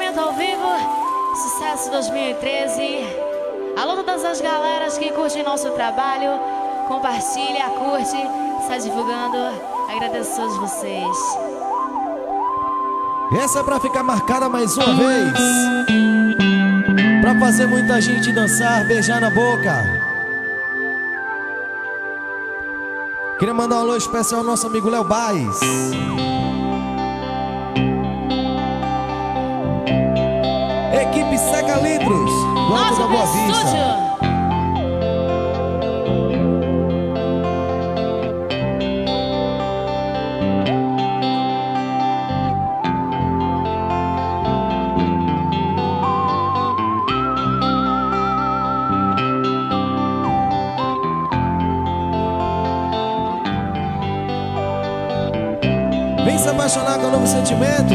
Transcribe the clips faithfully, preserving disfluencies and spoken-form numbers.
Sentimento ao vivo, sucesso dois mil e treze. Alô, todas as galeras que curtem nosso trabalho, compartilha, curte, está divulgando. Agradeço a todos vocês. Essa é pra ficar marcada mais uma vez, pra fazer muita gente dançar, beijar na boca. Queria mandar um alô especial ao nosso amigo Léo Baez. Equipe Seca Litros, do Alto da Boa Vista. Vem se apaixonar com um novo sentimento.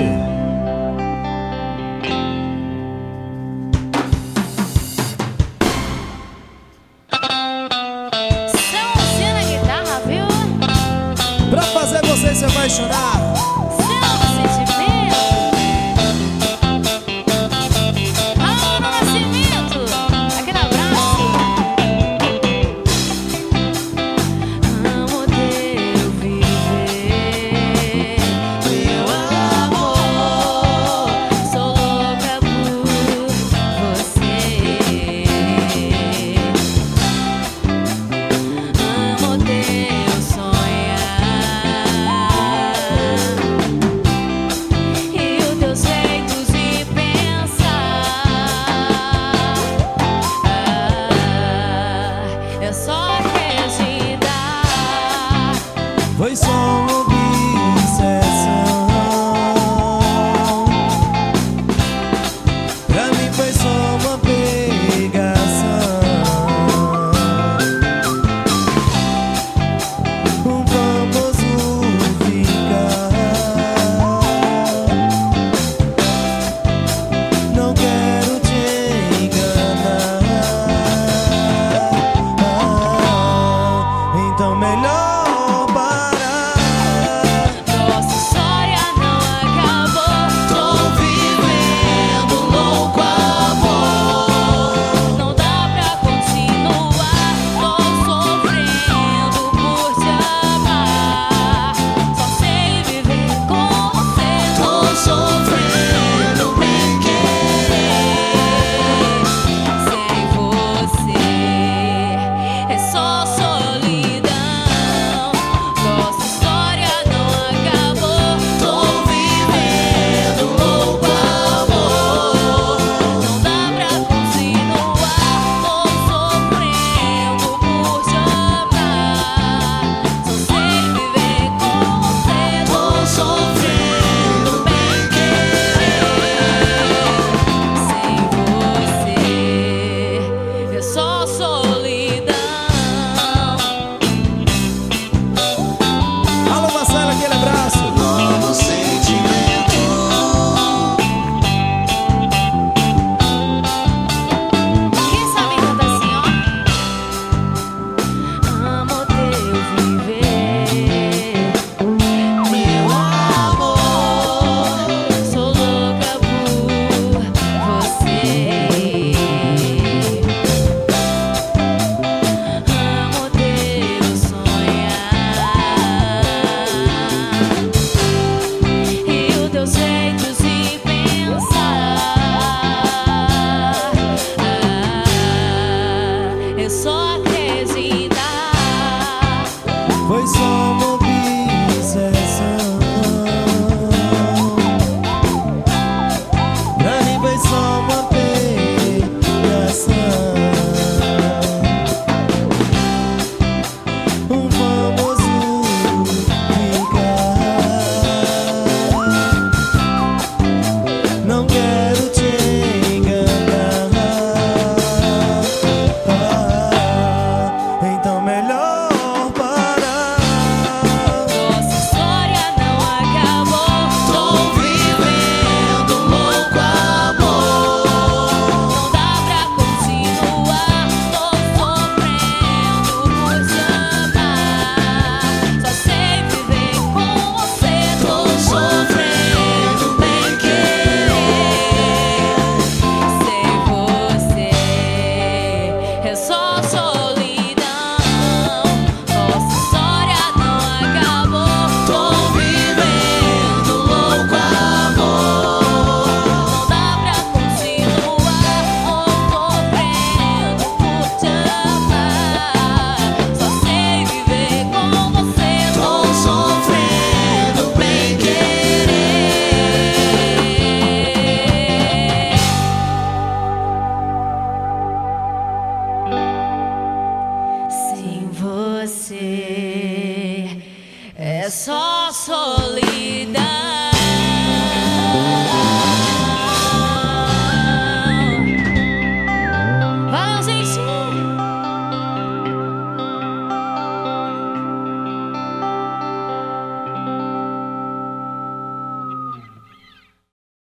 Pra fazer você se apaixonar.